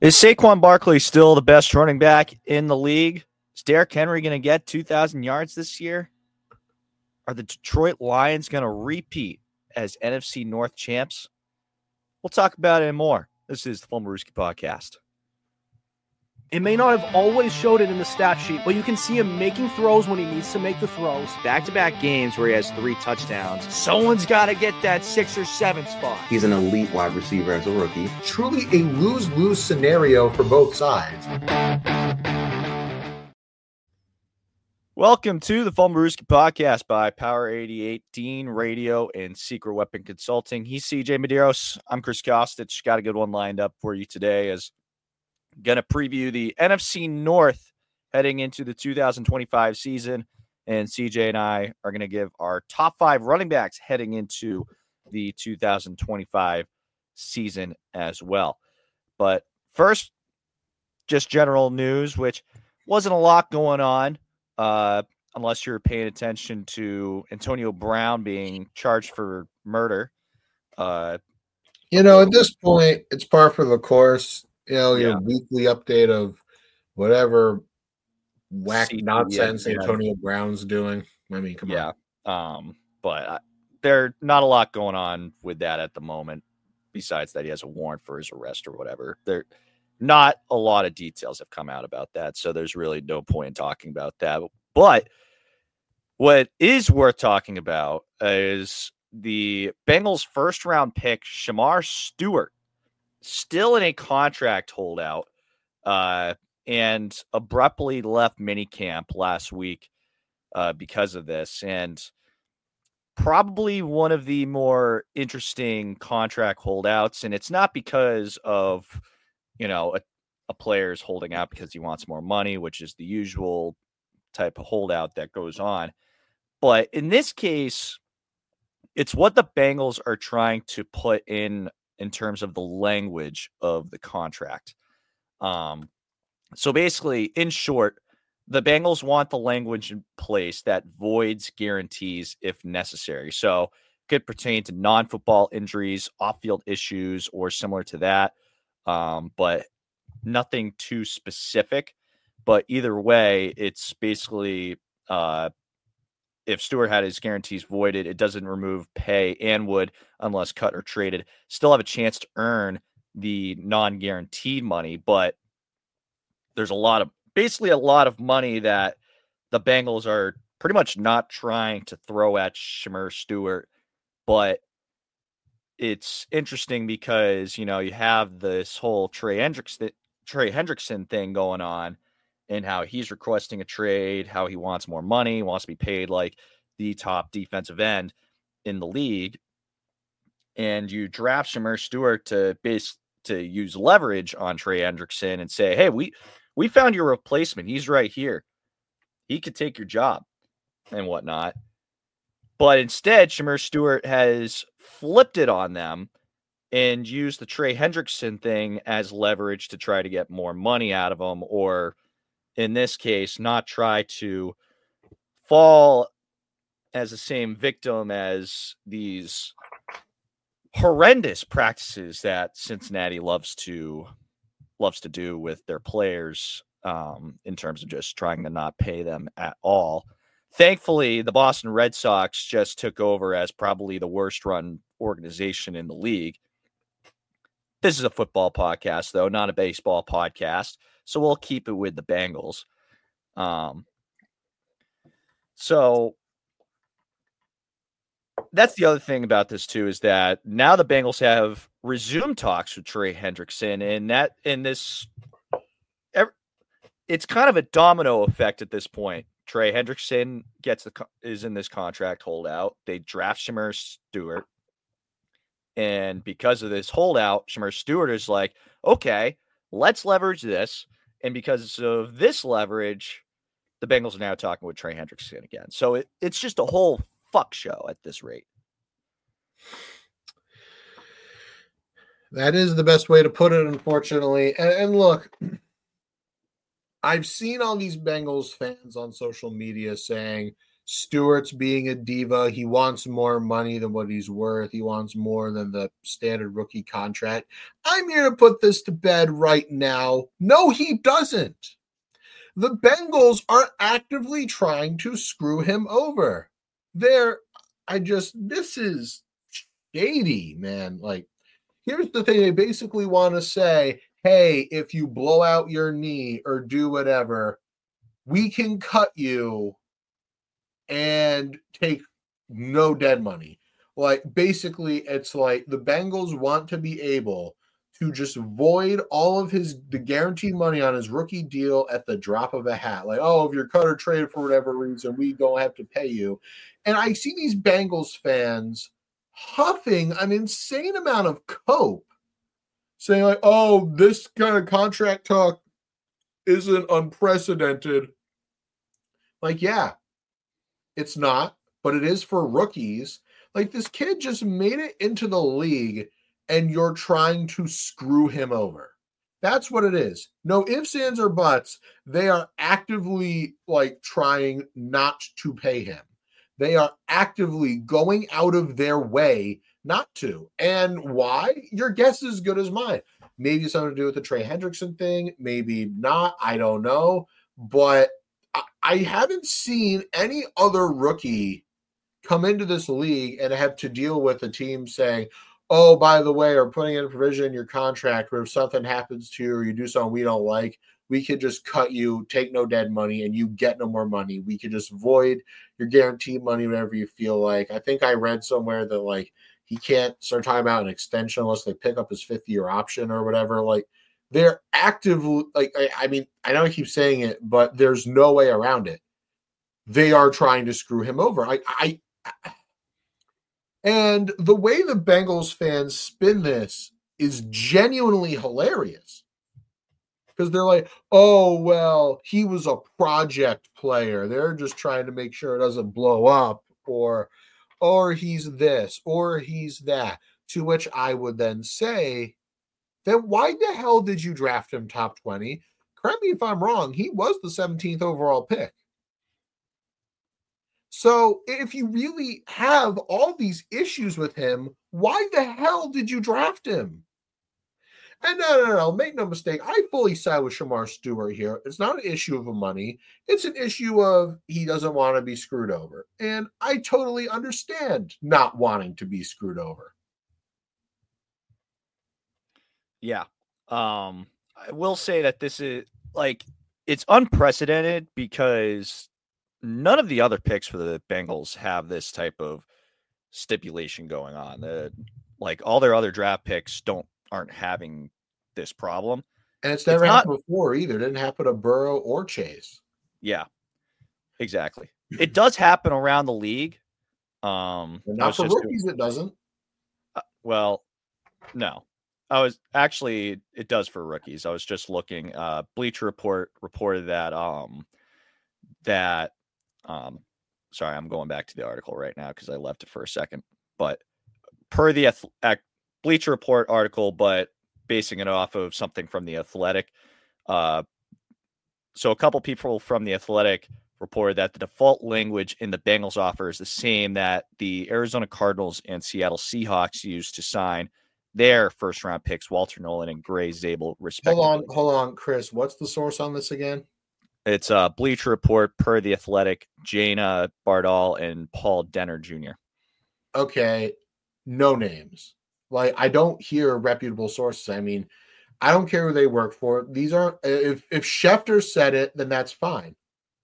Is Saquon Barkley still the best running back in the league? Is Derrick Henry going to get 2,000 yards this year? Are the Detroit Lions going to repeat as NFC North champs? We'll talk about it and more. This is the Full Maruski Podcast. It may not have always showed it in the stat sheet, but you can see him making throws when he needs to make the throws. Back-to-back games where he has 3 touchdowns. Someone's got to get that 6 or 7 spot. He's an elite wide receiver as a rookie. Truly a lose-lose scenario for both sides. Welcome to the Full Maruski Podcast by Power 88, Dean Radio, and Secret Weapon Consulting. He's CJ Medeiros. I'm Chris Kostich. Got a good one lined up for you today as going to preview the NFC North heading into the 2025 season. And CJ and I are going to give our top 5 running backs heading into the 2025 season as well. But first, just general news, which wasn't a lot going on, unless you're paying attention to Antonio Brown being charged for murder. At this point, it's par for the course. Your weekly update of whatever whack nonsense Antonio Brown's doing. I mean, come on. But there's not a lot going on with that at the moment, besides that he has a warrant for his arrest or whatever. There, not a lot of details have come out about that, so there's really no point in talking about that. But what is worth talking about is the Bengals' first-round pick, Shemar Stewart, still in a contract holdout, and abruptly left minicamp last week because of this. And probably one of the more interesting contract holdouts. And it's not because of, a player's holding out because he wants more money, which is the usual type of holdout that goes on. But in this case, it's what the Bengals are trying to put in terms of the language of the contract. So basically, in short, the Bengals want the language in place that voids guarantees if necessary. So it could pertain to non-football injuries, off-field issues, or similar to that, but nothing too specific. But either way, it's basically if Stewart had his guarantees voided, it doesn't remove pay and would, unless cut or traded, still have a chance to earn the non-guaranteed money. But there's a lot of money that the Bengals are pretty much not trying to throw at Shemar Stewart. But it's interesting because, you have this whole Trey Hendrickson thing going on, and how he's requesting a trade, how he wants more money, wants to be paid like the top defensive end in the league. And you draft Shemar Stewart to use leverage on Trey Hendrickson and say, hey, we found your replacement. He's right here. He could take your job and whatnot. But instead, Shemar Stewart has flipped it on them and used the Trey Hendrickson thing as leverage to try to get more money out of him, or in this case, not try to fall as the same victim as these horrendous practices that Cincinnati loves to do with their players, in terms of just trying to not pay them at all. Thankfully, the Boston Red Sox just took over as probably the worst run organization in the league. This is a football podcast, though, not a baseball podcast. So we'll keep it with the Bengals. So that's the other thing about this too, is that now the Bengals have resumed talks with Trey Hendrickson, and it's kind of a domino effect at this point. Trey Hendrickson is in this contract holdout. They draft Shemar Stewart, and because of this holdout, Shemar Stewart is like, okay, let's leverage this. And because of this leverage, the Bengals are now talking with Trey Hendrickson again. So it's just a whole fuck show at this rate. That is the best way to put it, unfortunately. And look, I've seen all these Bengals fans on social media saying Stewart's being a diva. He wants more money than what he's worth. He wants more than the standard rookie contract. I'm here to put this to bed right now. No, he doesn't. The Bengals are actively trying to screw him over. This is shady, man. Like, here's the thing. They basically want to say, hey, if you blow out your knee or do whatever, we can cut you and take no dead money. Like, basically, it's like the Bengals want to be able to just void all of the guaranteed money on his rookie deal at the drop of a hat. Like, oh, if you're cut or traded for whatever reason, we don't have to pay you. And I see these Bengals fans huffing an insane amount of cope, saying like, oh, this kind of contract talk isn't unprecedented. Like, yeah, it's not, but it is for rookies. Like, this kid just made it into the league, and you're trying to screw him over. That's what it is. No ifs, ands, or buts. They are actively, like, trying not to pay him. They are actively going out of their way not to. And why? Your guess is as good as mine. Maybe something to do with the Trey Hendrickson thing. Maybe not. I don't know. But I haven't seen any other rookie come into this league and have to deal with a team saying, oh, by the way, or putting in a provision in your contract where if something happens to you or you do something we don't like, we could just cut you, take no dead money, and you get no more money. We could just void your guaranteed money whenever you feel like. I think I read somewhere that, like, he can't start talking about an extension unless they pick up his 5th-year option or whatever. Like, they're actively, like, I mean, I know I keep saying it, but there's no way around it. They are trying to screw him over. And the way the Bengals fans spin this is genuinely hilarious. Because they're like, oh, well, he was a project player. They're just trying to make sure it doesn't blow up, or he's this, or he's that. To which I would then say, then why the hell did you draft him top 20? Correct me if I'm wrong. He was the 17th overall pick. So if you really have all these issues with him, why the hell did you draft him? And no, make no mistake. I fully side with Shemar Stewart here. It's not an issue of money. It's an issue of he doesn't want to be screwed over. And I totally understand not wanting to be screwed over. Yeah. I will say that this is, like, it's unprecedented because none of the other picks for the Bengals have this type of stipulation going on. Like, all their other draft picks aren't having this problem. And it's never happened before either. It didn't happen to Burrow or Chase. Yeah, exactly. It does happen around the league. Not for rookies, it doesn't. Well, no. It does for rookies. I was just looking. Bleacher Report reported that sorry, I'm going back to the article right now because I left it for a second. But per the Bleacher Report article, but basing it off of something from the Athletic. So a couple people from the Athletic reported that the default language in the Bengals offer is the same that the Arizona Cardinals and Seattle Seahawks used to sign their first-round picks, Walter Nolan and Gray Zabel, respectively. Hold on, Chris. What's the source on this again? It's a Bleacher Report per the Athletic, Jana Bardal and Paul Denner Jr. Okay, no names. Like, I don't hear reputable sources. I mean, I don't care who they work for. These aren't. If Schefter said it, then that's fine.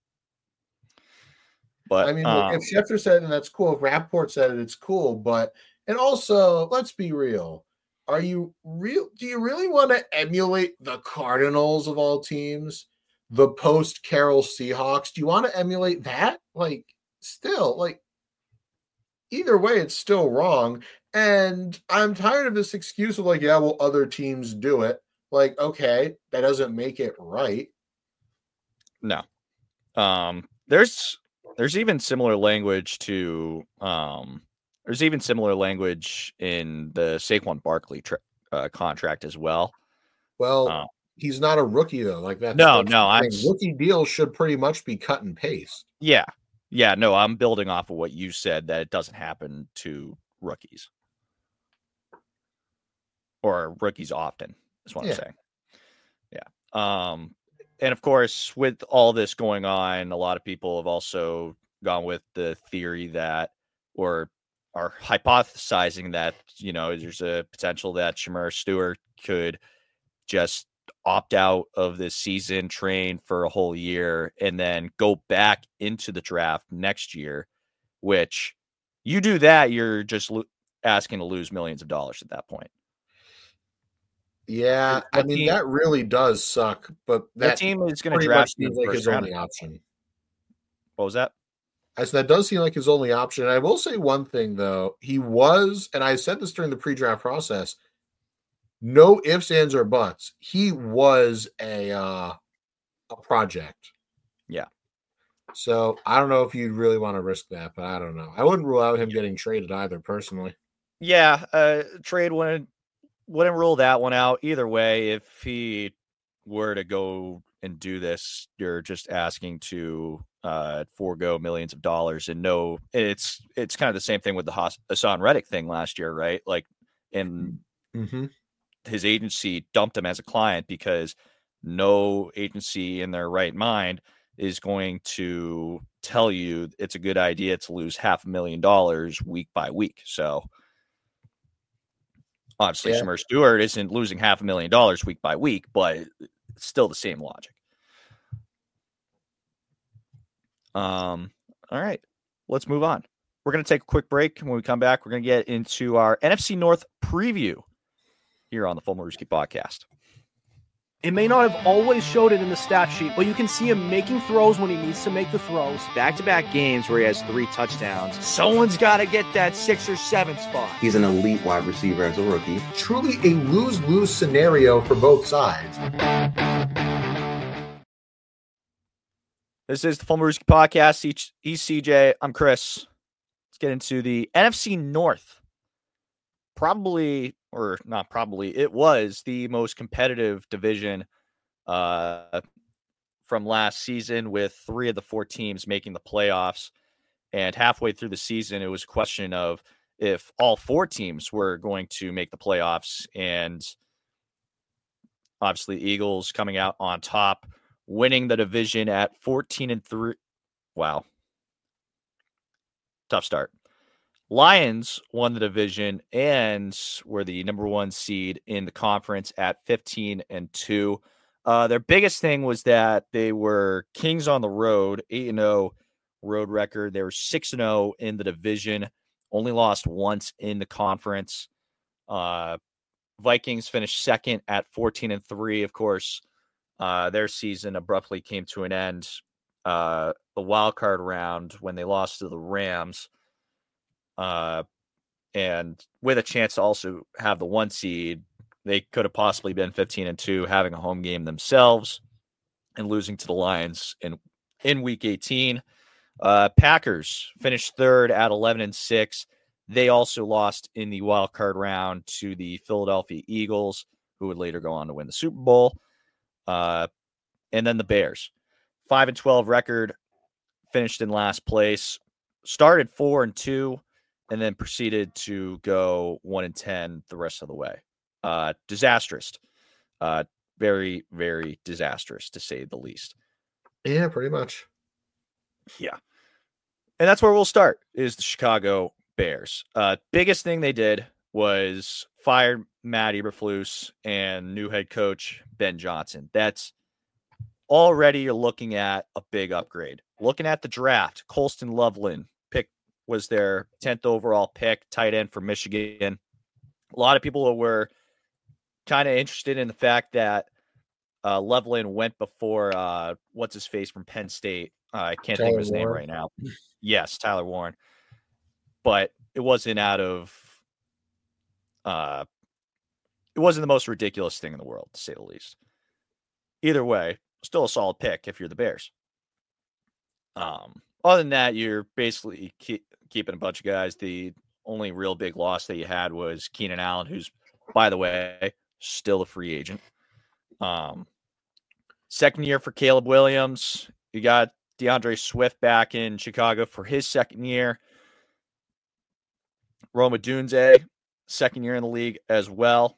But I mean, if Schefter said it, then that's cool. If Rappaport said it, it's cool. But, and also, let's be real. Do you really want to emulate the Cardinals of all teams? The post-Carroll Seahawks? Do you want to emulate that? Like, still, like, either way, it's still wrong. And I'm tired of this excuse of like, yeah, well, other teams do it. Like, okay, that doesn't make it right. No. There's even similar language to there's even similar language in the Saquon Barkley contract as well. Well, he's not a rookie though. Like that. No. Rookie deals should pretty much be cut and paste. Yeah. Yeah, no, I'm building off of what you said, that it doesn't happen to rookies. Or rookies often, is what I'm saying. Yeah. And of course, with all this going on, a lot of people have also gone with the theory that, or are hypothesizing that, there's a potential that Shamir Stewart could just opt out of this season, train for a whole year, and then go back into the draft next year, which you do that, you're just asking to lose millions of dollars at that point. Yeah, I mean, that really does suck, but that team is going to draft seems like his only option. What was that? I said that does seem like his only option. And I will say one thing, though. He was, and I said this during the pre-draft process, no ifs, ands, or buts. He was a project. Yeah. So I don't know if you'd really want to risk that, but I don't know. I wouldn't rule out him getting traded either, personally. Yeah, trade wouldn't rule that one out either way. If he were to go and do this, you're just asking to forego millions of dollars. And no, it's kind of the same thing with the Hassan Reddick thing last year, right? Like, his agency dumped him as a client because no agency in their right mind is going to tell you it's a good idea to lose $500,000 week by week. So obviously, Shamir Stewart isn't losing $500,000 week by week, but it's still the same logic. All right, let's move on. We're going to take a quick break. And when we come back, we're going to get into our NFC North preview here on the Full Maruski podcast. It may not have always showed it in the stat sheet, but you can see him making throws when he needs to make the throws. Back-to-back games where he has 3 touchdowns. Someone's got to get that 6 or 7 spot. He's an elite wide receiver as a rookie. Truly a lose-lose scenario for both sides. This is the Full Maruski podcast. He's CJ. I'm Chris. Let's get into the NFC North. It was the most competitive division from last season, with 3 of the 4 teams making the playoffs. And halfway through the season, it was a question of if all 4 teams were going to make the playoffs. And obviously, Eagles coming out on top, winning the division at 14-3. Wow. Tough start. Lions won the division and were the number 1 seed in the conference at 15-2. Their biggest thing was that they were kings on the road, 8-0 road record. They were 6-0 in the division, only lost once in the conference. Vikings finished second at 14-3. Of course, their season abruptly came to an end. The wild card round when they lost to the Rams. And with a chance to also have the 1 seed, they could have possibly been 15-2, having a home game themselves and losing to the Lions in week 18. Packers finished 3rd at 11-6. They also lost in the wild card round to the Philadelphia Eagles, who would later go on to win the Super Bowl. And then the Bears, 5-12 record, finished in last place, started 4-2. And then proceeded to go 1-10 the rest of the way. Disastrous. Very, very disastrous, to say the least. Yeah, pretty much. Yeah. And that's where we'll start, is the Chicago Bears. Biggest thing they did was fired Matt Eberflus and new head coach Ben Johnson. That's already, you're looking at a big upgrade. Looking at the draft, Colston Loveland was their 10th overall pick, tight end from Michigan. A lot of people were kind of interested in the fact that Loveland went before what's his face from Penn State. I can't think of his name right now. Yes, Tyler Warren. But it wasn't it wasn't the most ridiculous thing in the world, to say the least. Either way, still a solid pick if you're the Bears. Other than that, you're basically keeping a bunch of guys. The only real big loss that you had was Keenan Allen, who's, by the way, still a free agent. Second year for Caleb Williams. You got DeAndre Swift back in Chicago for his second year. Rome Odunze, second year in the league as well.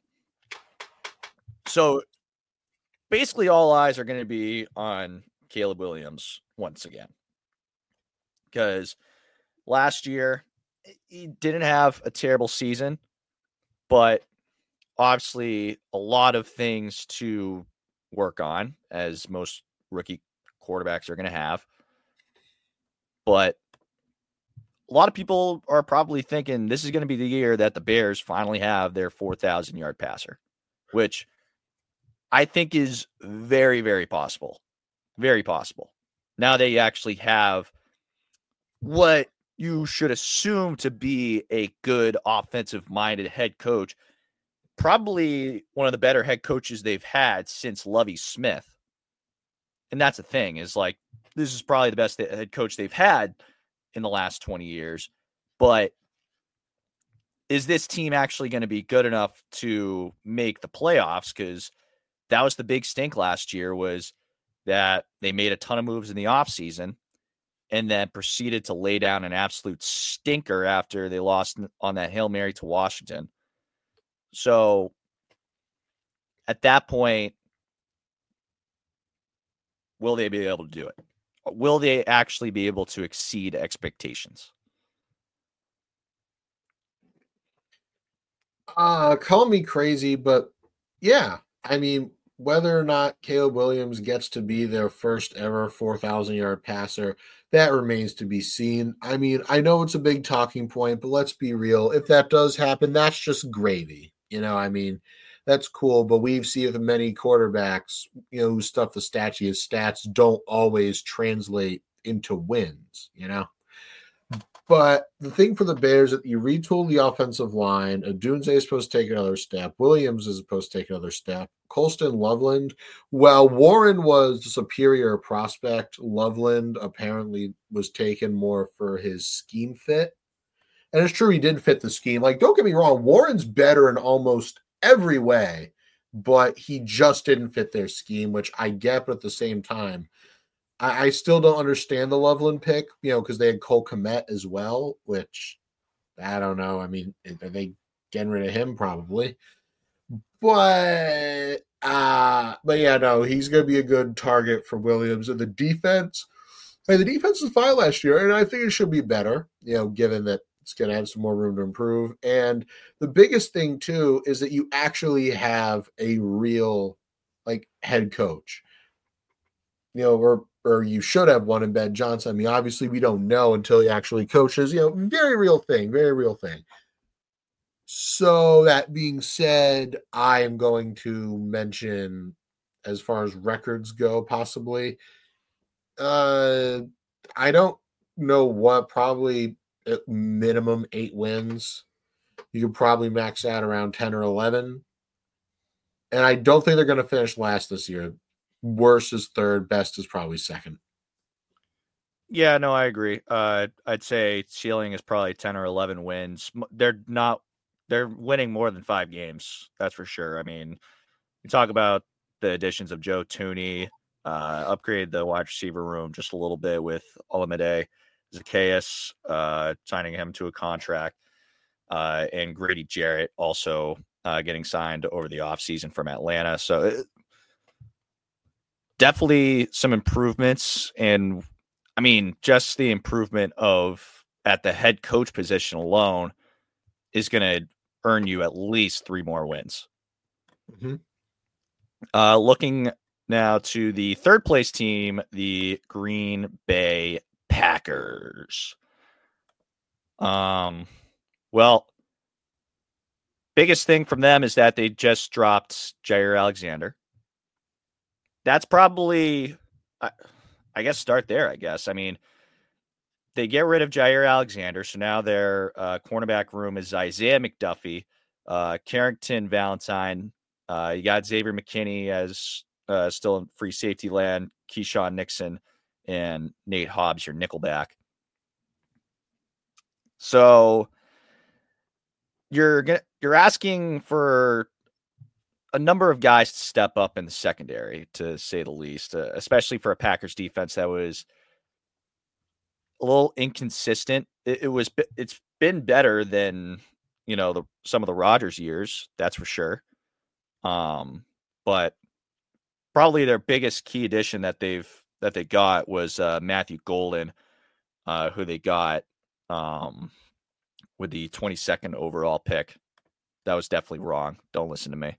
So basically all eyes are going to be on Caleb Williams once again. Because last year, he didn't have a terrible season, but obviously a lot of things to work on, as most rookie quarterbacks are going to have. But a lot of people are probably thinking this is going to be the year that the Bears finally have their 4,000-yard passer, which I think is very, very possible. Very possible. Now they actually have what you should assume to be a good offensive-minded head coach, probably one of the better head coaches they've had since Lovie Smith. And that's the thing, is like, this is probably the best head coach they've had in the last 20 years. But is this team actually going to be good enough to make the playoffs? Because that was the big stink last year, was that they made a ton of moves in the offseason and then proceeded to lay down an absolute stinker after they lost on that Hail Mary to Washington. So at that point, will they be able to do it? Will they actually be able to exceed expectations? Call me crazy, but yeah, I mean, whether or not Caleb Williams gets to be their first ever 4,000-yard passer, that remains to be seen. I mean, I know it's a big talking point, but let's be real. If that does happen, that's just gravy. I mean, that's cool, but we've seen with many quarterbacks, who stuff the stats don't always translate into wins, But the thing for the Bears is that you retool the offensive line. Odunze is supposed to take another step. Williams is supposed to take another step. Colston Loveland, well, Warren was the superior prospect. Loveland apparently was taken more for his scheme fit. And it's true, he did fit the scheme. Like, don't get me wrong, Warren's better in almost every way, but he just didn't fit their scheme, which I get, but at the same time, I still don't understand the Loveland pick, because they had Cole Kmet as well, which I don't know. I mean, are they getting rid of him? Probably. But yeah, no, he's going to be a good target for Williams. And the defense was fine last year, and I think it should be better, given that it's going to have some more room to improve. And the biggest thing, too, is that you actually have a real, head coach. Or you should have one in Ben Johnson. I mean, obviously we don't know until he actually coaches, very real thing. So that being said, I am going to mention, as far as records go, possibly, I don't know what, probably at minimum 8 wins. You could probably max out around 10 or 11. And I don't think they're going to finish last this year. Worst is third, best is probably second. Yeah, no, I agree. I'd say ceiling is probably 10 or 11 wins. They're winning more than 5 games. That's for sure. I mean, you talk about the additions of Joe Thuney, upgrade the wide receiver room just a little bit with Olamide Zacchaeus, signing him to a contract, and Grady Jarrett also getting signed over the offseason from Atlanta. So definitely some improvements. And I mean, just the improvement at the head coach position alone is going to earn you at least 3 more wins. Mm-hmm. Looking now to the third place team, the Green Bay Packers. Well, biggest thing from them is that they just dropped Jair Alexander. That's probably, I guess, start there, I guess. I mean, they get rid of Jair Alexander, so now their cornerback room is Isaiah McDuffie, Carrington Valentine. You got Xavier McKinney as still in free safety land, Keyshawn Nixon, and Nate Hobbs, your nickelback. So you're asking for a number of guys to step up in the secondary, to say the least, especially for a Packers defense that was little inconsistent. It's been better than, some of the Rodgers years, that's for sure. But probably their biggest key addition that they got was Matthew Golden, who they got with the 22nd overall pick. That was definitely wrong. Don't listen to me.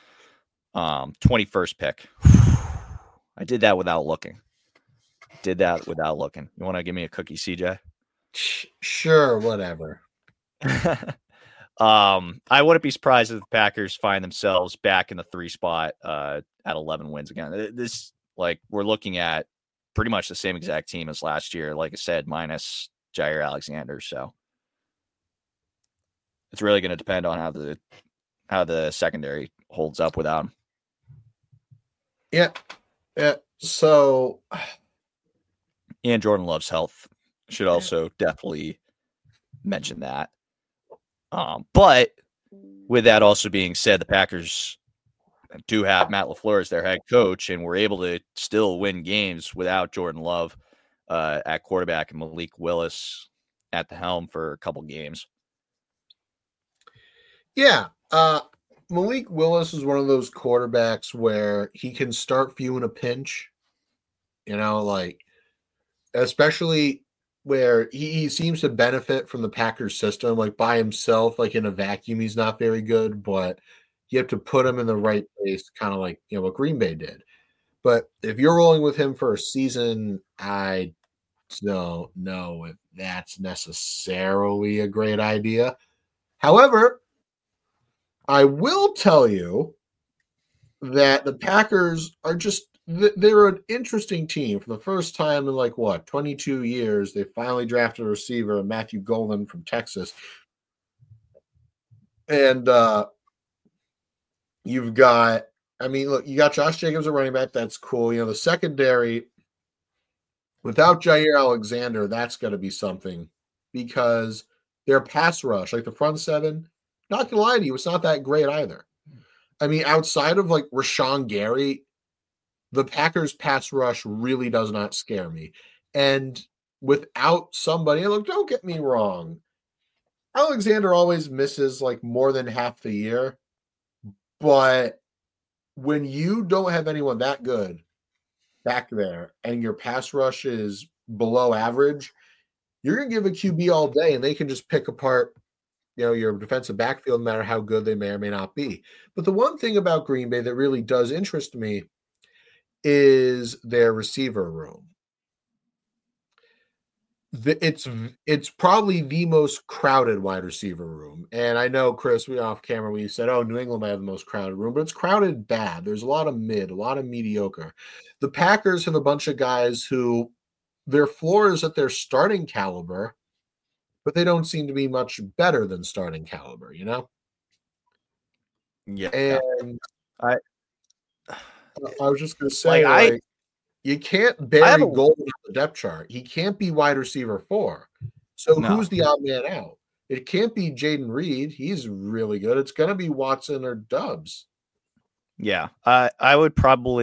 21st pick. I did that without looking. You want to give me a cookie, CJ? Sure, whatever. I wouldn't be surprised if the Packers find themselves back in the 3 spot at 11 wins again. This, we're looking at pretty much the same exact team as last year, like I said, minus Jair Alexander. So it's really going to depend on how the secondary holds up without him. Yeah. So, and Jordan Love's health should also definitely mention that. But with that also being said, the Packers do have Matt LaFleur as their head coach, and we're able to still win games without Jordan Love at quarterback and Malik Willis at the helm for a couple games. Yeah. Malik Willis is one of those quarterbacks where he can start for you in a pinch, especially where he seems to benefit from the Packers system, by himself, in a vacuum, he's not very good, but you have to put him in the right place, kind of like, what Green Bay did. But if you're rolling with him for a season, I don't know if that's necessarily a great idea. However, I will tell you that the Packers are they're an interesting team. For the first time in 22 years, they finally drafted a receiver, Matthew Golden from Texas. And you got Josh Jacobs, a running back. That's cool. The secondary, without Jair Alexander, that's going to be something because their pass rush, the front seven, not going to lie to you, it's not that great either. Outside of Rashawn Gary, the Packers pass rush really does not scare me. And without somebody, don't get me wrong, Alexander always misses more than half the year. But when you don't have anyone that good back there and your pass rush is below average, you're going to give a QB all day and they can just pick apart your defensive backfield, no matter how good they may or may not be. But the one thing about Green Bay that really does interest me is their receiver room. It's probably the most crowded wide receiver room. And I know, Chris, we off camera, we said, New England might have the most crowded room, but it's crowded bad. There's a lot of mid, a lot of mediocre. The Packers have a bunch of guys who their floor is at their starting caliber, but they don't seem to be much better than starting caliber, Yeah. And I was just going to say, you can't bury Golden on the depth chart. He can't be wide receiver 4. So who's the odd man out? It can't be Jaden Reed. He's really good. It's going to be Watson or Dubs. Yeah. I would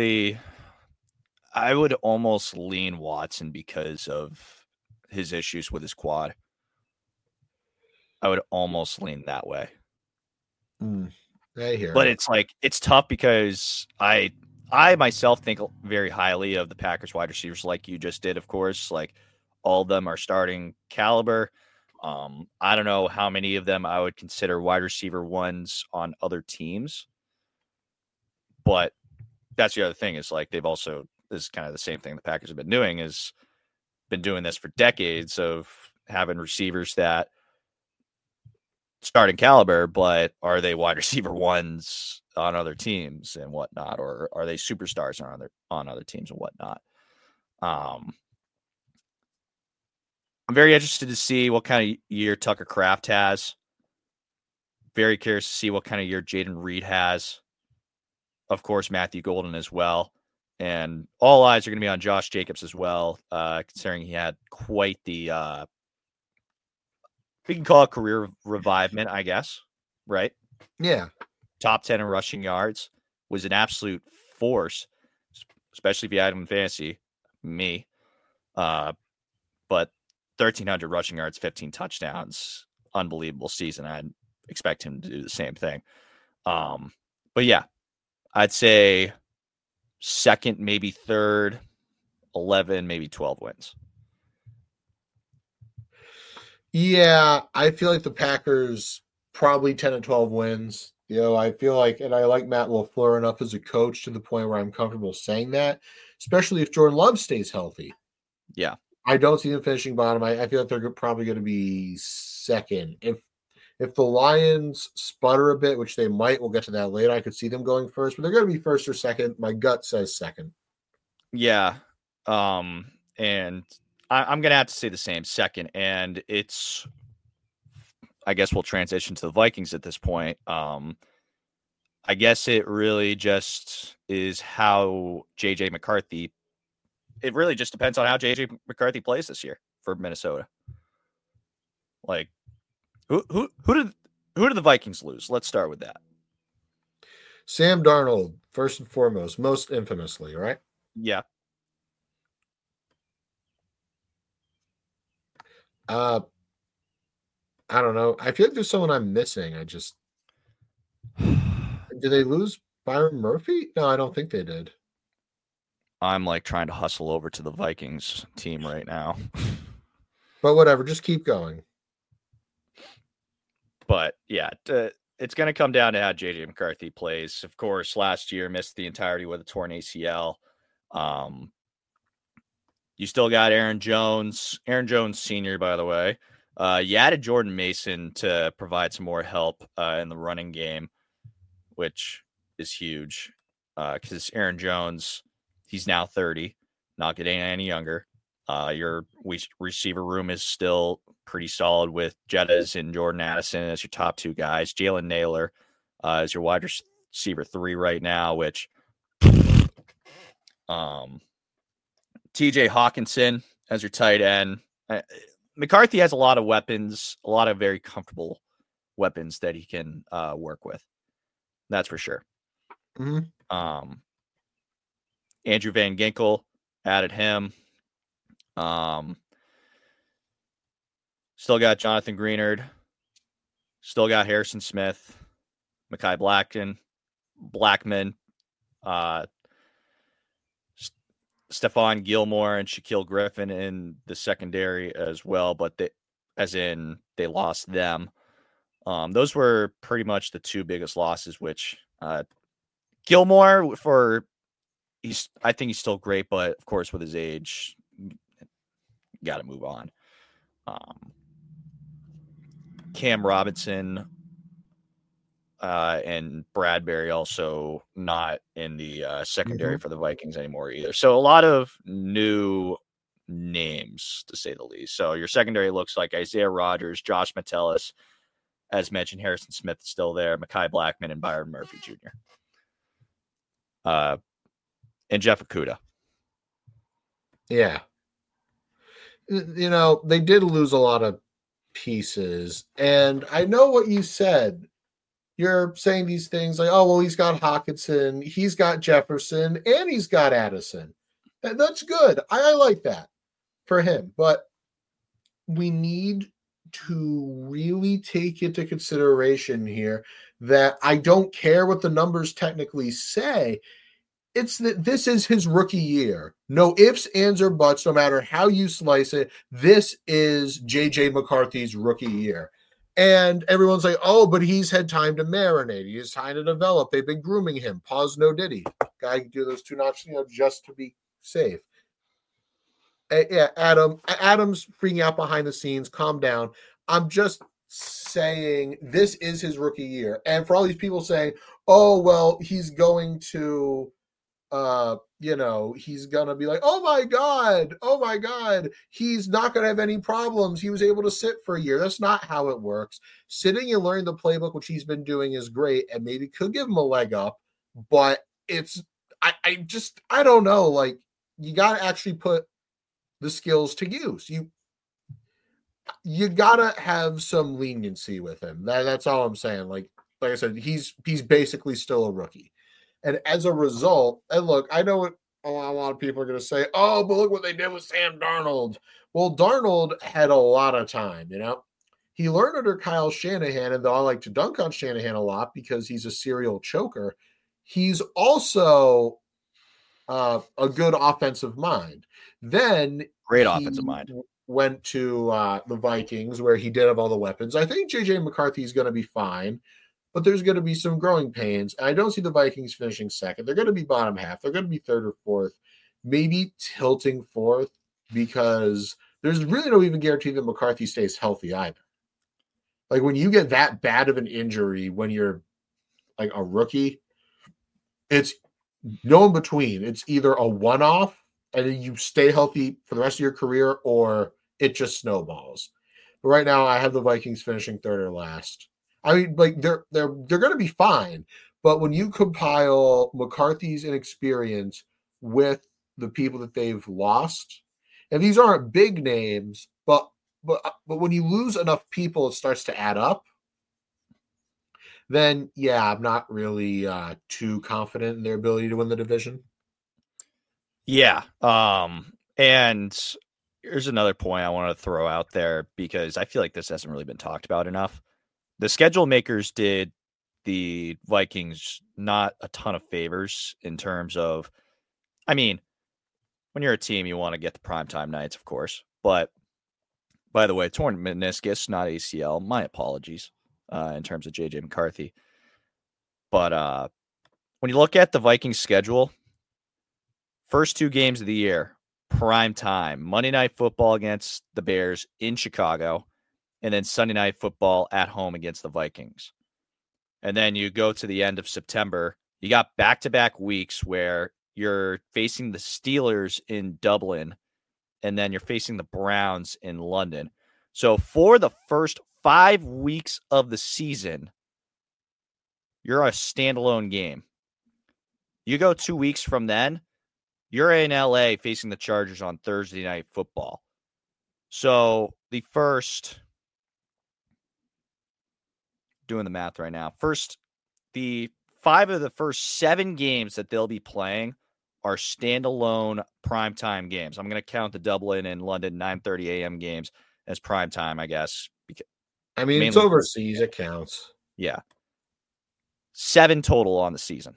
almost lean Watson because of his issues with his quad. I would almost lean that way. I hear but it. it's tough because I myself think very highly of the Packers wide receivers, like you just did, of course. All of them are starting caliber. I don't know how many of them I would consider wide receiver ones on other teams. But that's the other thing is they've also, this is kind of the same thing the Packers have been doing, is been doing this for decades of having receivers that starting caliber, but are they wide receiver ones on other teams and whatnot, or are they superstars on other teams and whatnot? I'm very interested to see what kind of year Tucker Kraft has. Very curious to see what kind of year Jaden Reed has. Of course, Matthew Golden as well. And all eyes are going to be on Josh Jacobs as well, considering he had quite the we can call it career revivement, I guess, right? Yeah. Top 10 in rushing yards, was an absolute force, especially if you had him in fantasy, me. But 1,300 rushing yards, 15 touchdowns. Unbelievable season. I'd expect him to do the same thing. But yeah, I'd say second, maybe third, 11, maybe 12 wins. Yeah, I feel like the Packers probably 10 and 12 wins. I feel like, and I like Matt LaFleur enough as a coach to the point where I'm comfortable saying that, especially if Jordan Love stays healthy. Yeah. I don't see them finishing bottom. I feel like they're probably going to be second. If the Lions sputter a bit, which they might, we'll get to that later, I could see them going first, but they're going to be first or second. My gut says second. Yeah. And I'm going to have to say the same, second. And it's, I guess we'll transition to the Vikings at this point. I guess it really just is how JJ McCarthy, it really just depends on how JJ McCarthy plays this year for Minnesota. Like, who did the Vikings lose? Let's start with that. Sam Darnold, first and foremost, most infamously, right? Yeah. I don't know. I feel like there's someone I'm missing. Did they lose Byron Murphy? No, I don't think they did. I'm like trying to hustle over to the Vikings team right now. But whatever, just keep going. But yeah, it's going to come down to how JJ McCarthy plays. Of course, last year missed the entirety with a torn ACL. You still got Aaron Jones Sr., by the way. You added Jordan Mason to provide some more help in the running game, which is huge because Aaron Jones, he's now 30, not getting any younger. Your receiver room is still pretty solid with Jettas and Jordan Addison as your top two guys. Jalen Naylor is your wide receiver 3 right now, which TJ Hawkinson as your tight end. McCarthy has a lot of weapons, a lot of very comfortable weapons that he can work with. That's for sure. Mm-hmm. Andrew Van Ginkel, added him. Still got Jonathan Greenard. Still got Harrison Smith, Mekhi Blackman, Stephon Gilmore and Shaquille Griffin in the secondary as well, but they lost them. Those were pretty much the two biggest losses, which Gilmore I think he's still great, but of course with his age, got to move on. Cam Robinson and Bradbury also not in the secondary for the Vikings anymore either. So a lot of new names, to say the least. So your secondary looks like Isaiah Rodgers, Josh Metellus, as mentioned, Harrison Smith is still there, Mekhi Blackman, and Byron Murphy Jr. And Jeff Okudah. Yeah. They did lose a lot of pieces. And I know what you said. You're saying these things like, oh, well, he's got Hawkinson, he's got Jefferson, and he's got Addison. And that's good. I like that for him. But we need to really take into consideration here that I don't care what the numbers technically say. It's that this is his rookie year. No ifs, ands, or buts, no matter how you slice it. This is JJ McCarthy's rookie year. And everyone's like, oh, but he's had time to marinate. He's time to develop. They've been grooming him. Pause, no diddy. Guy can do those 2 notches, just to be safe. Yeah, Adam's freaking out behind the scenes. Calm down. I'm just saying this is his rookie year. And for all these people saying, oh, well, he's going to he's going to be like, oh my God, he's not going to have any problems. He was able to sit for a year. That's not how it works. Sitting and learning the playbook, which he's been doing, is great and maybe could give him a leg up, but I don't know. Like, you got to actually put the skills to use. You got to have some leniency with him. That's all I'm saying. Like I said, he's basically still a rookie. And as a result, and look, I know a lot of people are going to say, oh, but look what they did with Sam Darnold. Well, Darnold had a lot of time, He learned under Kyle Shanahan, and though I like to dunk on Shanahan a lot because he's a serial choker, he's also a good offensive mind. Then great offensive mind. Went to the Vikings where he did have all the weapons. I think J.J. McCarthy is going to be fine, but there's going to be some growing pains. I don't see the Vikings finishing second. They're going to be bottom half. They're going to be third or fourth, maybe tilting fourth, because there's really no even guarantee that McCarthy stays healthy either. Like when you get that bad of an injury when you're like a rookie, it's no in between. It's either a one-off and then you stay healthy for the rest of your career, or it just snowballs. But right now, I have the Vikings finishing third or last. I mean, like they're going to be fine, but when you compile McCarthy's inexperience with the people that they've lost, and these aren't big names, but when you lose enough people, it starts to add up. Then, yeah, I'm not really too confident in their ability to win the division. Yeah. And here's another point I want to throw out there because I feel like this hasn't really been talked about enough. The schedule makers did the Vikings not a ton of favors in terms of, I mean, when you're a team, you want to get the primetime nights, of course. But by the way, torn meniscus, not ACL. My apologies in terms of J.J. McCarthy. But when you look at the Vikings schedule, first two games of the year, prime time, Monday Night Football against the Bears in Chicago, and then Sunday Night Football at home against the Vikings. And then you go to the end of September, you got back-to-back weeks where you're facing the Steelers in Dublin, and then you're facing the Browns in London. So for the first 5 weeks of the season, you're a standalone game. You go 2 weeks from then, you're in LA facing the Chargers on Thursday Night Football. So the first, doing the math right now, the 5 of the first 7 games that they'll be playing are standalone primetime games. I'm going to count the Dublin and London 9:30 a.m. games as primetime, I guess. I mean, it's overseas. It counts. Yeah. 7 total on the season.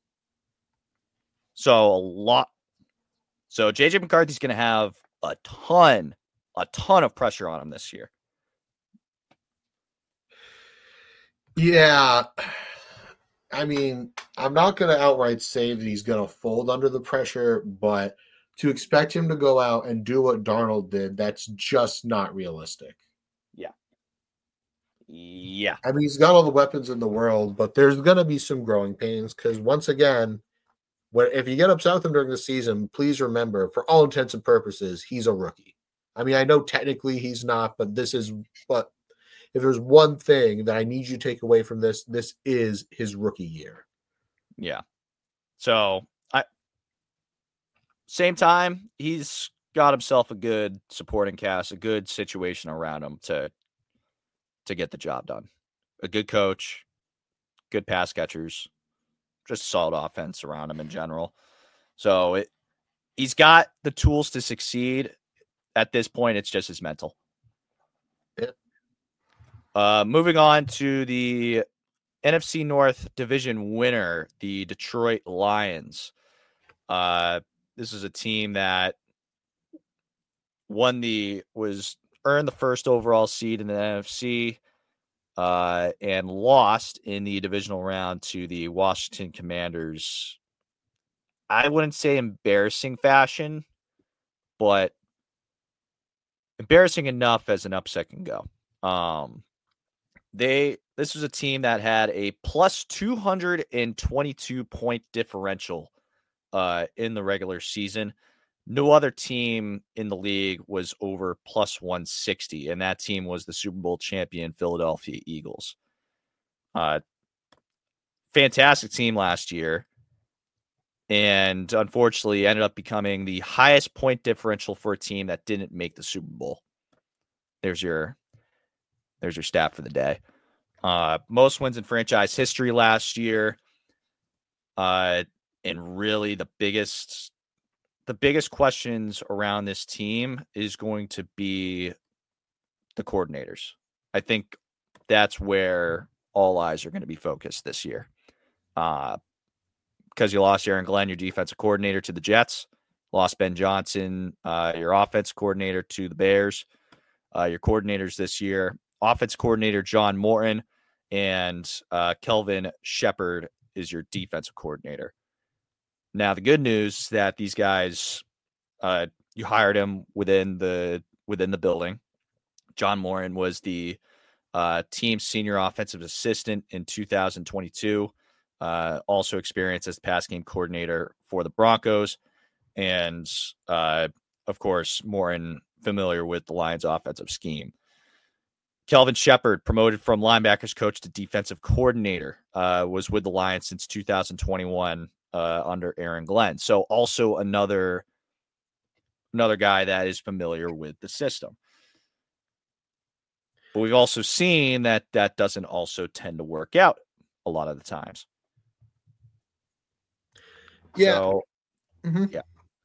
So a lot. So J.J. McCarthy's going to have a ton of pressure on him this year. Yeah. I mean, I'm not going to outright say that he's going to fold under the pressure, but to expect him to go out and do what Darnold did, that's just not realistic. Yeah. I mean, he's got all the weapons in the world, but there's going to be some growing pains because once again, if you get upset with him during the season, please remember, for all intents and purposes, he's a rookie. I mean, I know technically he's not, but if there's one thing that I need you to take away from this is his rookie year. Yeah. So same time, he's got himself a good supporting cast, a good situation around him to get the job done. A good coach, good pass catchers, just solid offense around him in general. So he's got the tools to succeed. At this point, it's just his mental. Yeah. Moving on to the NFC North division winner, the Detroit Lions. This is a team that earned the first overall seed in the NFC and lost in the divisional round to the Washington Commanders. I wouldn't say embarrassing fashion, but embarrassing enough as an upset can go. This was a team that had a plus 222 point differential in the regular season. No other team in the league was over plus 160, and that team was the Super Bowl champion Philadelphia Eagles. Fantastic team last year, and unfortunately ended up becoming the highest point differential for a team that didn't make the Super Bowl. There's your stat for the day. Most wins in franchise history last year, and really the biggest the biggest questions around this team is going to be the coordinators. I think that's where all eyes are going to be focused this year. Because you lost Aaron Glenn, your defensive coordinator, to the Jets, lost Ben Johnson, your offense coordinator, to the Bears. Your coordinators this year, offense coordinator John Morton, and Kelvin Shepard is your defensive coordinator. Now, the good news is that these guys, you hired him within the building. John Morton was the team's senior offensive assistant in 2022. Also experienced as the pass game coordinator for the Broncos. And, of course, Morton familiar with the Lions' offensive scheme. Kelvin Shepard, promoted from linebackers coach to defensive coordinator, was with the Lions since 2021 under Aaron Glenn. So also another guy that is familiar with the system. But we've also seen that doesn't also tend to work out a lot of the times. Yeah. So, Mm-hmm. Yeah.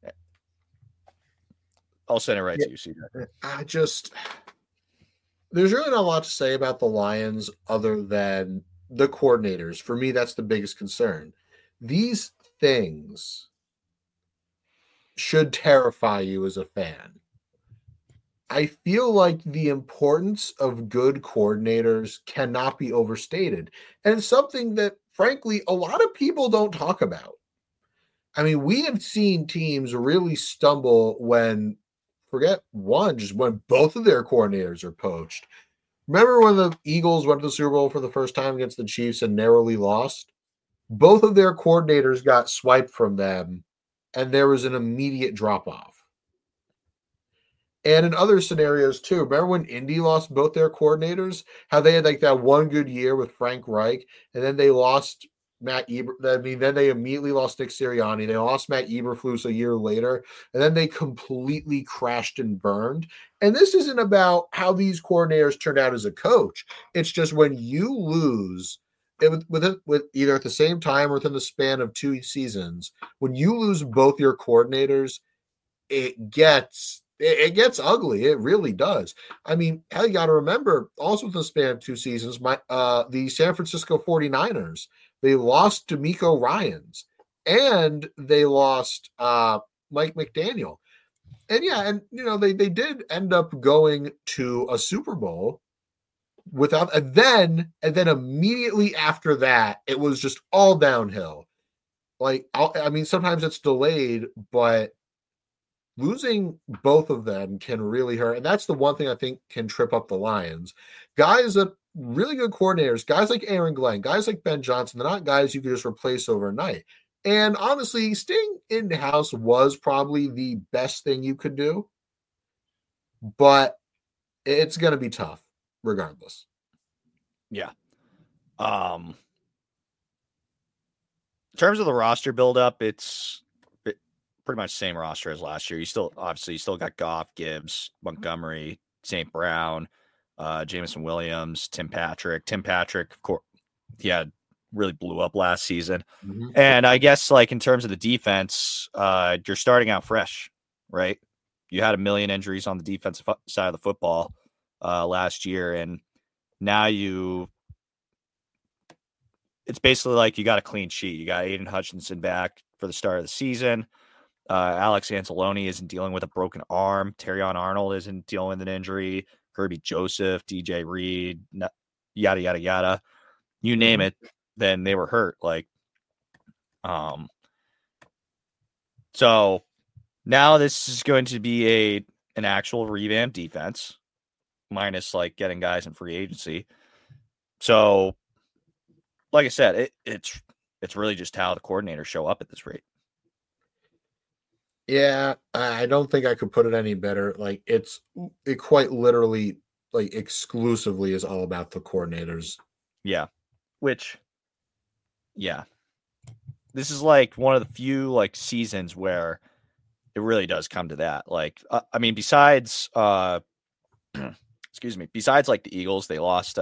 I'll send it right to you, CJ. There's really not a lot to say about the Lions other than the coordinators. For me, that's the biggest concern. These things should terrify you as a fan. I feel like the importance of good coordinators cannot be overstated. And it's something that, frankly, a lot of people don't talk about. I mean, we have seen teams really stumble when both of their coordinators are poached. Remember when the Eagles went to the Super Bowl for the first time against the Chiefs and narrowly lost? Both of their coordinators got swiped from them, and there was an immediate drop-off. And in other scenarios, too, remember when Indy lost both their coordinators? How they had like that one good year with Frank Reich, and then they lost Matt Eberflus. I mean, then they immediately lost Nick Sirianni. They lost Matt Eberflus a year later, and then they completely crashed and burned. And this isn't about how these coordinators turned out as a coach. It's just when you lose with either at the same time or within the span of 2 seasons, when you lose both your coordinators, it gets ugly. It really does. I mean, hell, you got to remember, also within the span of 2 seasons, the San Francisco 49ers, they lost DeMeco Ryans and they lost Mike McDaniel. And they did end up going to a Super Bowl and then immediately after that, it was just all downhill. Like, I mean, sometimes it's delayed, but losing both of them can really hurt. And that's the one thing I think can trip up the Lions. Guys that really good coordinators, guys like Aaron Glenn, guys like Ben Johnson, they're not guys you can just replace overnight. And honestly, staying in-house was probably the best thing you could do. But it's going to be tough regardless. Yeah. In terms of the roster buildup, it's pretty much the same roster as last year. You still got Goff, Gibbs, Montgomery, St. Brown, Jameson Williams, Tim Patrick. Tim Patrick, of course, really blew up last season. Mm-hmm. And I guess, like, in terms of the defense, you're starting out fresh, right? You had 1 million injuries on the defensive side of the football last year, and now it's basically like you got a clean sheet. You got Aiden Hutchinson back for the start of the season. Alex Anzalone isn't dealing with a broken arm. Terrion Arnold isn't dealing with an injury. Kirby Joseph, DJ Reed, yada, yada, yada. You name it, then they were hurt. Like, so now this is going to be an actual revamped defense, minus like getting guys in free agency. So, like I said, it's really just how the coordinators show up at this rate. Yeah, I don't think I could put it any better. Like, it quite literally, like, exclusively is all about the coordinators. Yeah. This is like one of the few like seasons where it really does come to that. Like, I mean, besides besides like the Eagles, they lost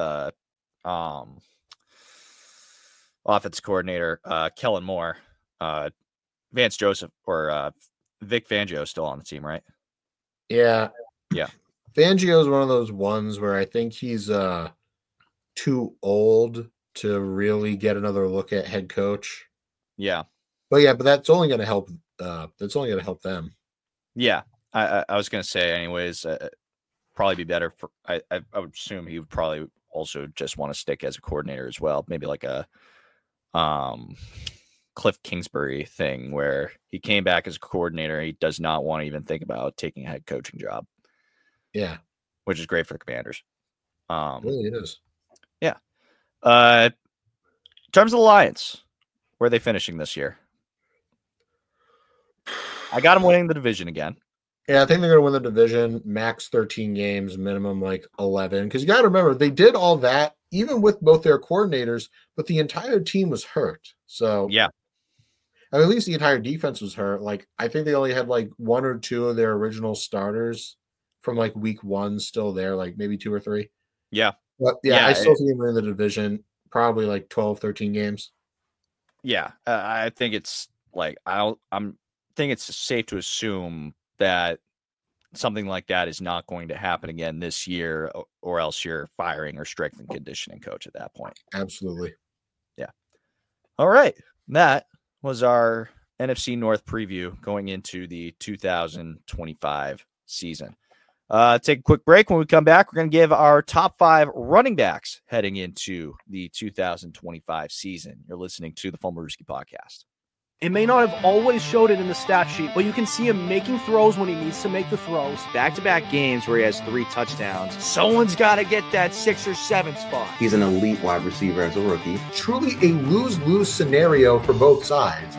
offense coordinator Kellen Moore, Vance Joseph, or Vic Fangio is still on the team, right? Yeah. Yeah. Fangio is one of those ones where I think he's too old to really get another look at head coach. Yeah. But that's only going to help. That's only going to help them. Yeah. I was going to say anyways, probably be better for, I would assume he would probably also just want to stick as a coordinator as well. Maybe like a Cliff Kingsbury thing where he came back as a coordinator. He does not want to even think about taking a head coaching job. Yeah. Which is great for the Commanders. Really it is. Yeah. In terms of the Lions, where are they finishing this year? I got them winning the division again. Yeah, I think they're going to win the division, max 13 games, minimum like 11. Because you got to remember, they did all that, even with both their coordinators, but the entire team was hurt. So, yeah. I mean, at least the entire defense was hurt. Like, I think they only had like one or two of their original starters from like week one still there, like maybe 2 or 3. Yeah. But I still think they're in the division, probably like 12, 13 games. Yeah. I think it's like, I'm think it's safe to assume that something like that is not going to happen again this year, or else you're firing or strength and conditioning coach at that point. Absolutely. Yeah. All right. That was our NFC North preview going into the 2025 season. Take a quick break. When we come back, we're going to give our top 5 running backs heading into the 2025 season. You're listening to the Fumblerooski Podcast. It may not have always showed it in the stat sheet, but you can see him making throws when he needs to make the throws. Back-to-back games where he has 3 touchdowns. Someone's got to get that 6 or 7 spot. He's an elite wide receiver as a rookie. Truly a lose-lose scenario for both sides.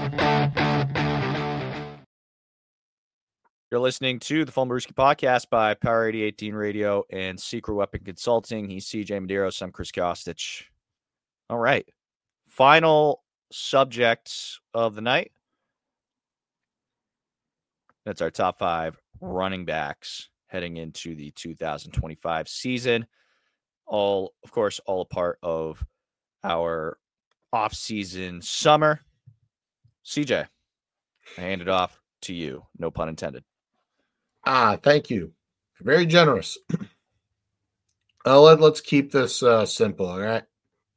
You're listening to the Fumblerooski Podcast by Power 8018 Radio and Secret Weapon Consulting. He's CJ Medeiros. I'm Chris Kostic. All right. Final subject of the night. That's our top 5 running backs heading into the 2025 season. All a part of our off-season summer. CJ, I hand it off to you. No pun intended. Thank you. Very generous. Let's keep this simple, all right?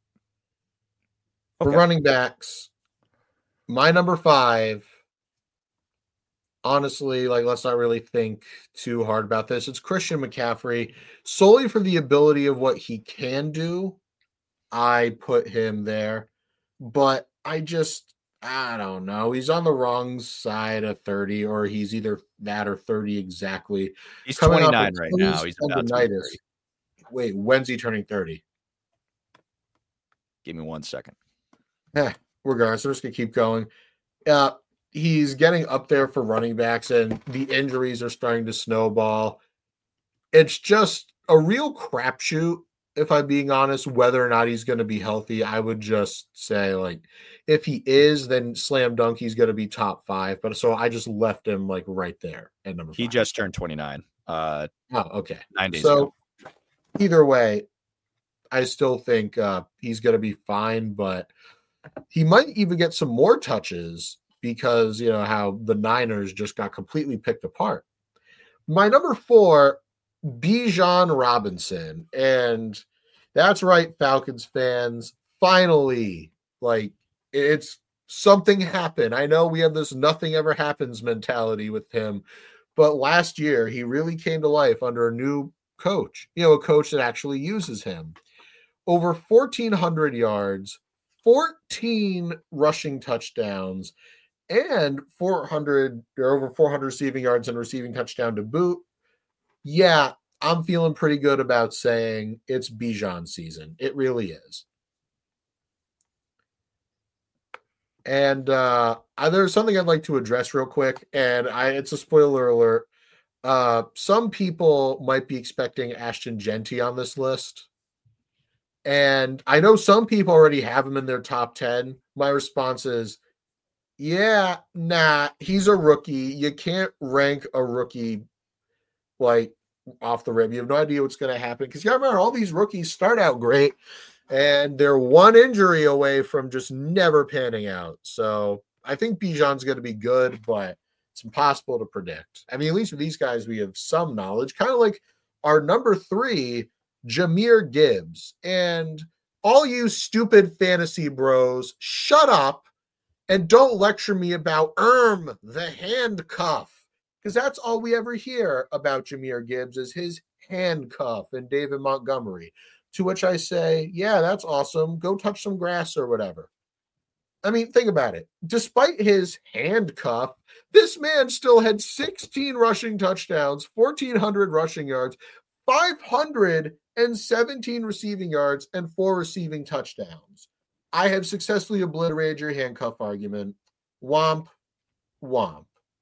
For running backs, my number 5, honestly, like, let's not really think too hard about this. It's Christian McCaffrey. Solely for the ability of what he can do, I put him there. But I don't know. He's on the wrong side of 30, or he's either that or 30 exactly. He's 29 right now. He's about to be 30. Wait, when's he turning 30? Give me 1 second. Regardless, we're just going to keep going. He's getting up there for running backs, and the injuries are starting to snowball. It's just a real crapshoot, if I'm being honest, whether or not he's going to be healthy. I would just say, like, if he is, then slam dunk, he's going to be top 5. But so I just left him like right there at number 5. He just turned 29. Okay. 9 days ago. Either way, I still think he's going to be fine, but he might even get some more touches because, you know, how the Niners just got completely picked apart. My number 4, Bijan Robinson. And that's right, Falcons fans. Finally, like, it's something happened. I know we have this nothing ever happens mentality with him, but last year he really came to life under a new coach, you know, a coach that actually uses him. Over 1,400 yards, 14 rushing touchdowns, and 400 or over 400 receiving yards and receiving touchdown to boot. Yeah, I'm feeling pretty good about saying it's Bijan season. It really is. And there's something I'd like to address real quick, and it's a spoiler alert. Some people might be expecting Ashton Genty on this list. And I know some people already have him in their top 10. My response is, yeah, nah, he's a rookie. You can't rank a rookie like off the rip. You have no idea what's going to happen because you got to remember all these rookies start out great and they're one injury away from just never panning out. So I think Bijan's going to be good, but It's impossible to predict. I mean, at least with these guys, we have some knowledge, kind of like our number 3, Jahmyr Gibbs. And all you stupid fantasy bros, shut up and don't lecture me about the handcuff, because that's all we ever hear about Jahmyr Gibbs is his handcuff and David Montgomery. To which I say, yeah, that's awesome. Go touch some grass or whatever. I mean, think about it. Despite his handcuff, this man still had 16 rushing touchdowns, 1,400 rushing yards, 517 receiving yards, and 4 receiving touchdowns. I have successfully obliterated your handcuff argument. Womp, womp.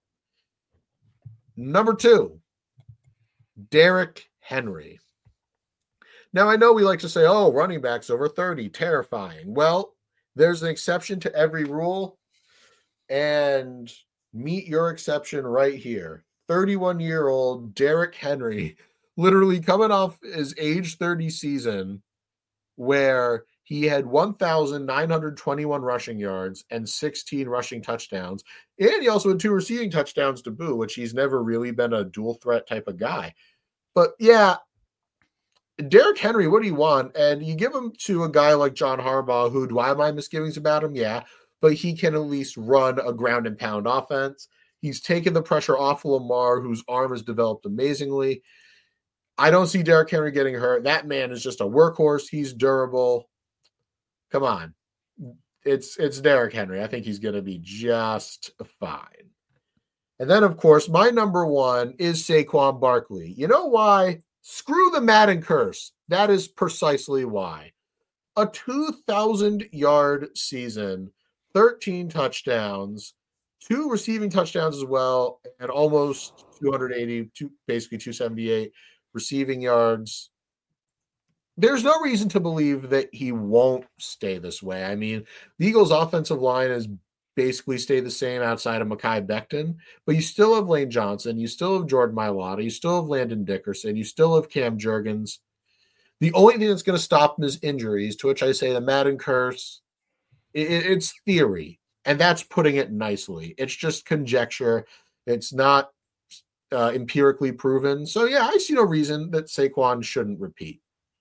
Number 2, Derrick Henry. Now, I know we like to say, oh, running backs over 30, terrifying. Well, there's an exception to every rule, and meet your exception right here. 31-year-old Derrick Henry, literally coming off his age 30 season, where he had 1,921 rushing yards and 16 rushing touchdowns. And he also had 2 receiving touchdowns to boot, which he's never really been a dual threat type of guy. But yeah, Derrick Henry, what do you want? And you give him to a guy like John Harbaugh, who, do I have my misgivings about him? Yeah, but he can at least run a ground and pound offense. He's taken the pressure off of Lamar, whose arm has developed amazingly. I don't see Derrick Henry getting hurt. That man is just a workhorse. He's durable. Come on. It's Derrick Henry. I think he's going to be just fine. And then, of course, my number 1 is Saquon Barkley. You know why? Screw the Madden curse. That is precisely why. A 2,000-yard season, 13 touchdowns, 2 receiving touchdowns as well, and almost 280, basically 278 receiving yards. There's no reason to believe that he won't stay this way. I mean, the Eagles' offensive line has basically stayed the same outside of Mekhi Becton, but you still have Lane Johnson, you still have Jordan Mailata, you still have Landon Dickerson, you still have Cam Jurgens. The only thing that's going to stop him is injuries, to which I say the Madden curse, it's theory, and that's putting it nicely. It's just conjecture. It's not empirically proven. So, yeah, I see no reason that Saquon shouldn't repeat.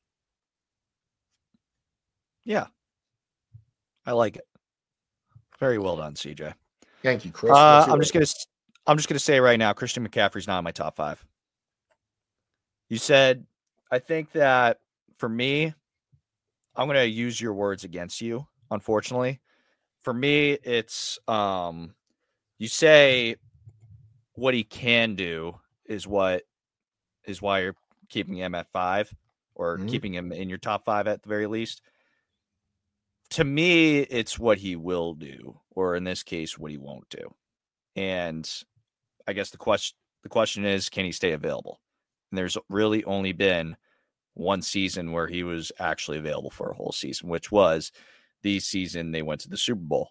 Yeah. I like it. Very well done, CJ. Thank you, Chris. I'm just gonna say right now, Christian McCaffrey's not in my top 5. You said, I think that for me, I'm gonna use your words against you, unfortunately. For me, it's you say what he can do is why you're keeping him at 5 or keeping him in your top 5 at the very least. To me, it's what he will do, or in this case, what he won't do. And I guess the question is, can he stay available? And there's really only been one season where he was actually available for a whole season, which was the season they went to the Super Bowl.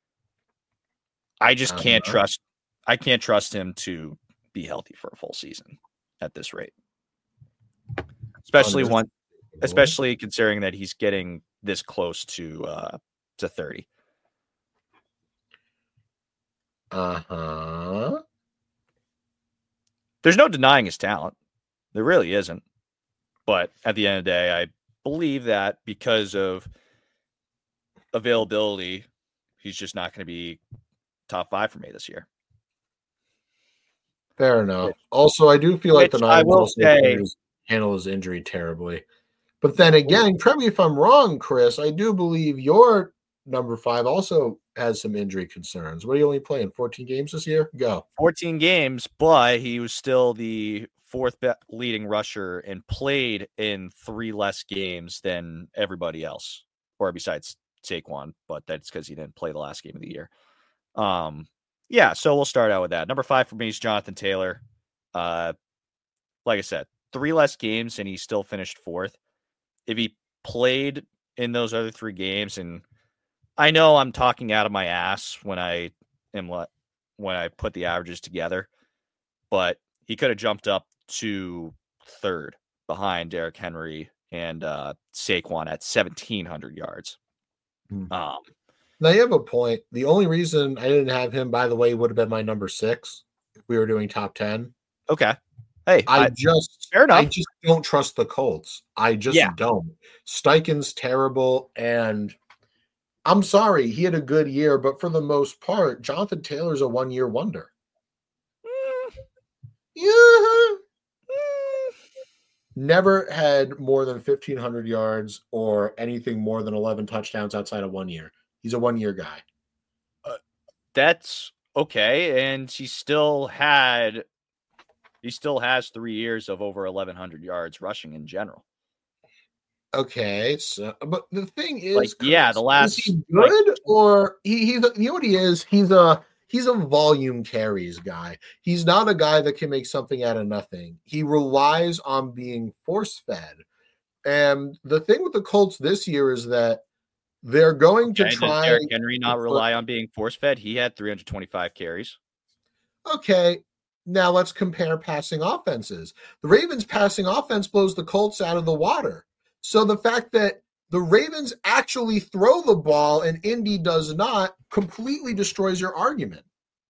I just can't trust. I can't trust him to be healthy for a full season at this rate, especially considering that he's getting this close to 30. There's no denying his talent. There really isn't. But at the end of the day, I believe that because of availability, he's just not going to be top 5 for me this year. Fair enough. Also, I do feel like the Niners handle his injury terribly. But then again, correct me if I'm wrong, Chris, I do believe your number 5 also has some injury concerns. What are you only playing? 14 games this year? Go. 14 games, but he was still the 4th leading rusher and played in 3 less games than everybody else, or besides Saquon, but that's because he didn't play the last game of the year. Yeah, so we'll start out with that. Number 5 for me is Jonathan Taylor. Like I said, 3 less games and he still finished 4th. If he played in those other 3 games, and I know I'm talking out of my ass when I put the averages together, but he could have jumped up to 3rd behind Derrick Henry and Saquon at 1,700 yards. Now you have a point. The only reason I didn't have him, by the way, would have been my number 6. we were doing top 10. Okay. Hey, I fair enough. I just don't trust the Colts. I just don't. Steichen's terrible, and I'm sorry, he had a good year, but for the most part, Jonathan Taylor's a one-year wonder. Yeah. Never had more than 1,500 yards or anything more than 11 touchdowns outside of 1 year. He's a one-year guy. That's okay, and he still has 3 years of over 1,100 yards rushing in general. Okay, so but the thing is, like, Chris, the last is he good or he's you know what he is? He's a volume carries guy. He's not a guy that can make something out of nothing. He relies on being force fed. And the thing with the Colts this year is that they're going to try. Does Derrick Henry not rely on being force fed? He had 325 carries. Okay. Now let's compare passing offenses. The Ravens' passing offense blows the Colts out of the water. So the fact that the Ravens actually throw the ball and Indy does not completely destroys your argument.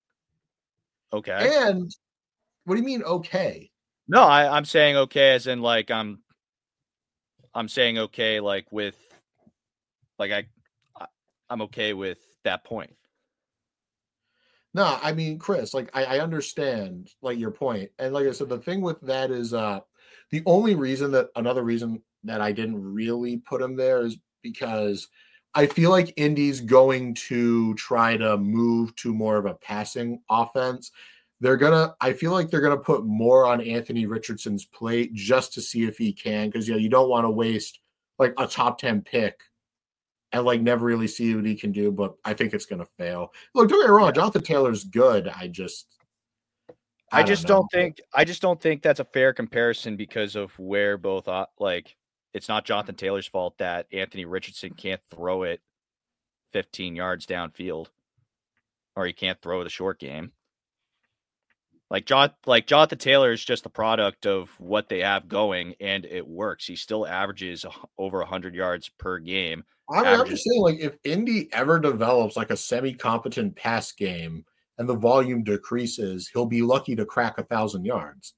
Okay. And what do you mean, okay? No, I'm saying okay as in like I'm saying okay like with like I'm okay with that point. No, I mean, Chris, like I understand like your point. And like I said, the thing with that is the another reason that I didn't really put him there is because I feel like Indy's going to try to move to more of a passing offense. I feel like they're gonna put more on Anthony Richardson's plate just to see if he can, because you don't want to waste like a top 10 pick and like never really see what he can do, but I think it's gonna fail. Look, don't get me wrong, Jonathan Taylor's good. I just don't think that's a fair comparison because of where both like it's not Jonathan Taylor's fault that Anthony Richardson can't throw it 15 yards downfield, or he can't throw the short game. Like Jonathan Taylor is just the product of what they have going, and it works. He still averages over 100 yards per game. I'm just saying, like, if Indy ever develops like a semi-competent pass game and the volume decreases, he'll be lucky to crack 1,000 yards.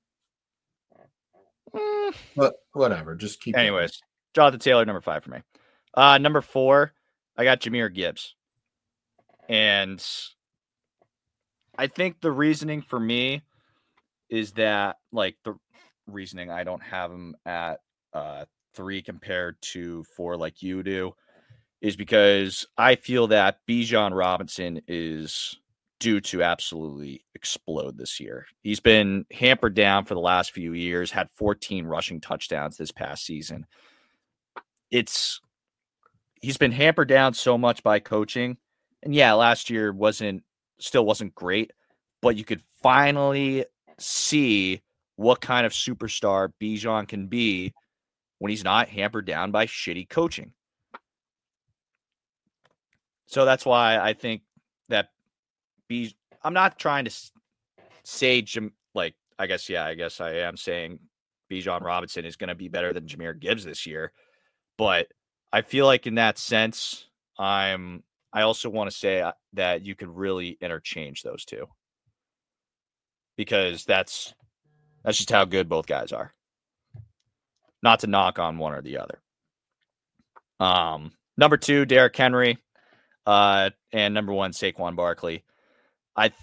But whatever, just keep. Anyways, Jonathan Taylor, number 5 for me. Number 4, I got Jahmyr Gibbs, and I think the reasoning for me is that, like, the reasoning I don't have him at 3 compared to 4 like you do is because I feel that Bijan Robinson is due to absolutely explode this year. He's been hampered down for the last few years, had 14 rushing touchdowns this past season. He's been hampered down so much by coaching. And yeah, last year still wasn't great, but you could finally see what kind of superstar Bijan can be when he's not hampered down by shitty coaching. So that's why I think that I'm not trying to say I guess I am saying Bijan Robinson is going to be better than Jahmyr Gibbs this year, but I feel like in that sense, I also want to say that you could really interchange those two, because that's just how good both guys are. Not to knock on one or the other. Number 2, Derrick Henry, and number 1, Saquon Barkley. I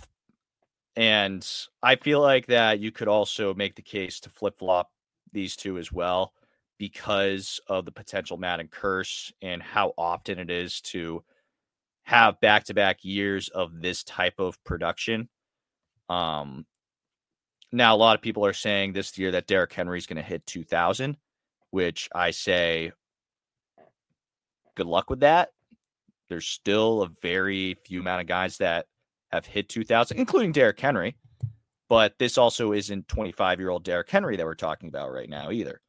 feel like that you could also make the case to flip-flop these two as well, because of the potential Madden curse and how often it is to have back-to-back years of this type of production. Now, a lot of people are saying this year that Derrick Henry is going to hit 2,000, which I say good luck with that. There's still a very few amount of guys that have hit 2,000, including Derrick Henry. But this also isn't 25-year-old Derrick Henry that we're talking about right now either.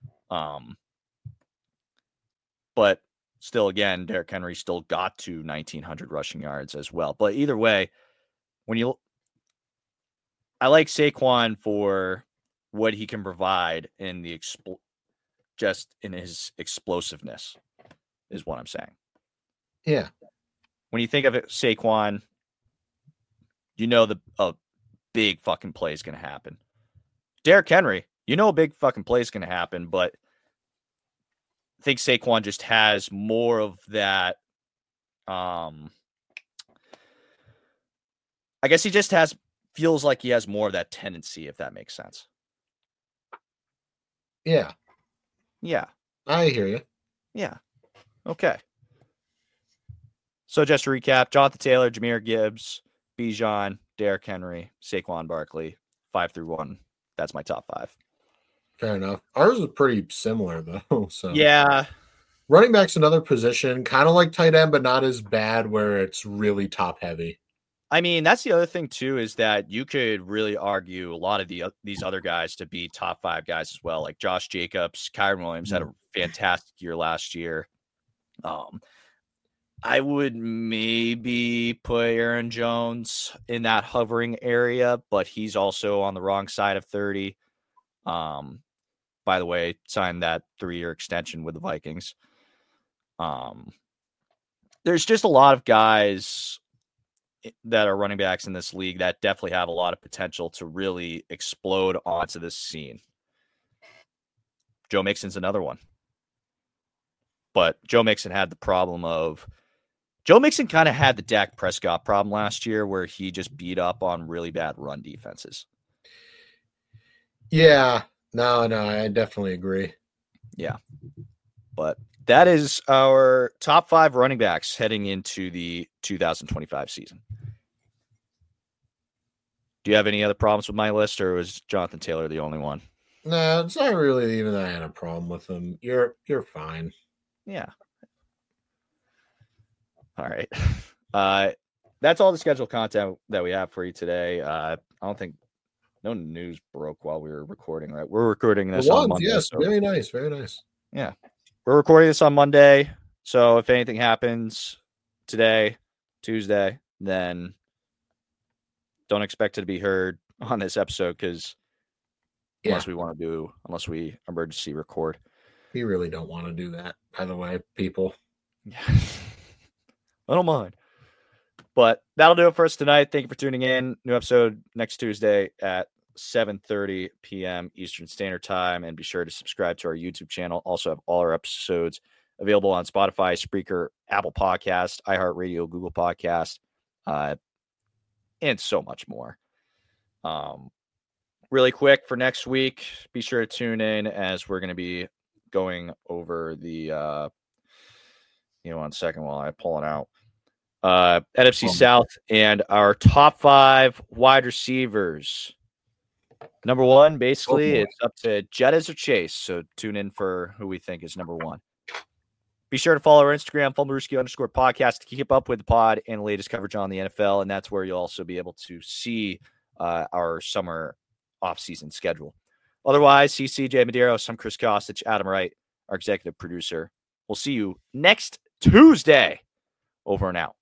But still, again, Derrick Henry still got to 1,900 rushing yards as well. But either way, I like Saquon for what he can provide in the just in his explosiveness, is what I'm saying. Yeah. When you think of it, Saquon, you know big fucking play is going to happen. Derrick Henry, you know a big fucking play is going to happen, but I think Saquon just has more of that. I guess he just feels like he has more of that tendency, if that makes sense. Yeah. Yeah. I hear you. Yeah. Okay. So just to recap, Jonathan Taylor, Jahmyr Gibbs, Bijan, Derrick Henry, Saquon Barkley, 5 through 1. That's my top 5. Fair enough. Ours is pretty similar, though. So yeah. Running back's another position, kind of like tight end, but not as bad where it's really top heavy. I mean, that's the other thing, too, is that you could really argue a lot of these other guys to be top 5 guys as well. Like Josh Jacobs, Kyron Williams had a fantastic year last year. I would maybe put Aaron Jones in that hovering area, but he's also on the wrong side of 30. By the way, signed that 3-year extension with the Vikings. There's just a lot of guys that are running backs in this league that definitely have a lot of potential to really explode onto this scene. Joe Mixon's another one. But Joe Mixon had the problem of Joe Mixon kind of had the Dak Prescott problem last year where he just beat up on really bad run defenses. Yeah. No, I definitely agree. Yeah. But that is our top 5 running backs heading into the 2025 season. Do you have any other problems with my list, or was Jonathan Taylor the only one? No, it's not really even that I had a problem with him. You're fine. Yeah. All right. That's all the scheduled content that we have for you today. I don't think no news broke while we were recording, right? We're recording this on Monday. Yes, so. Very nice. Very nice. Yeah. We're recording this on Monday. So if anything happens today, Tuesday, then don't expect it to be heard on this episode because unless we emergency record. We really don't want to do that, by the way, people. Yeah. I don't mind. But that'll do it for us tonight. Thank you for tuning in. New episode next Tuesday at 7:30 p.m. Eastern Standard Time. And be sure to subscribe to our YouTube channel. Also have all our episodes available on Spotify, Spreaker, Apple Podcast, iHeartRadio, Google Podcast, and so much more. Really quick for next week, be sure to tune in as we're going to be going over the 1 second while I pull it out. NFC South and our top 5 wide receivers. Number 1, basically, it's up to Jettas or Chase. So tune in for who we think is number 1. Be sure to follow our Instagram, @FumbleRooski_podcast, to keep up with the pod and the latest coverage on the NFL. And that's where you'll also be able to see our summer off-season schedule. Otherwise, CCJ Medeiros, I'm Chris Kostic, Adam Wright, our executive producer. We'll see you next Tuesday. Over and out.